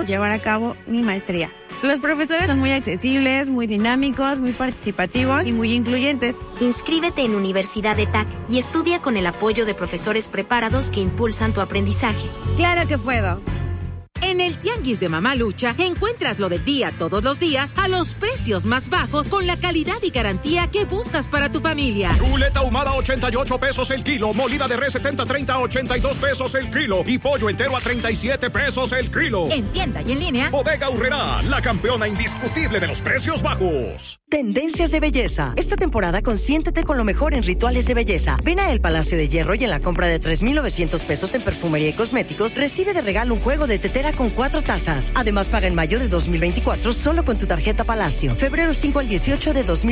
llevar a cabo mi maestría. Los profesores son muy accesibles, muy dinámicos, muy participativos y muy incluyentes. Inscríbete en Universidad ETAC y estudia con el apoyo de profesores preparados que impulsan tu aprendizaje. ¡Claro que puedo! En el Tianguis de Mamalucha encuentras lo del día todos los días a los precios más bajos con la calidad y garantía que buscas para tu familia. Chuleta ahumada 88 pesos el kilo, molida de res 70-30 a 82 pesos el kilo y pollo entero a 37 pesos el kilo. En tienda y en línea. Bodega Aurrerá, la campeona indiscutible de los precios bajos. Tendencias de belleza. Esta temporada consiéntete con lo mejor en rituales de belleza. Ven a El Palacio de Hierro y en la compra de 3,900 pesos en perfumería y cosméticos, recibe de regalo un juego de tetera con 4 tazas. Además, paga en mayo de 2024 solo con tu tarjeta Palacio. Febrero 5 al 18 de 2024.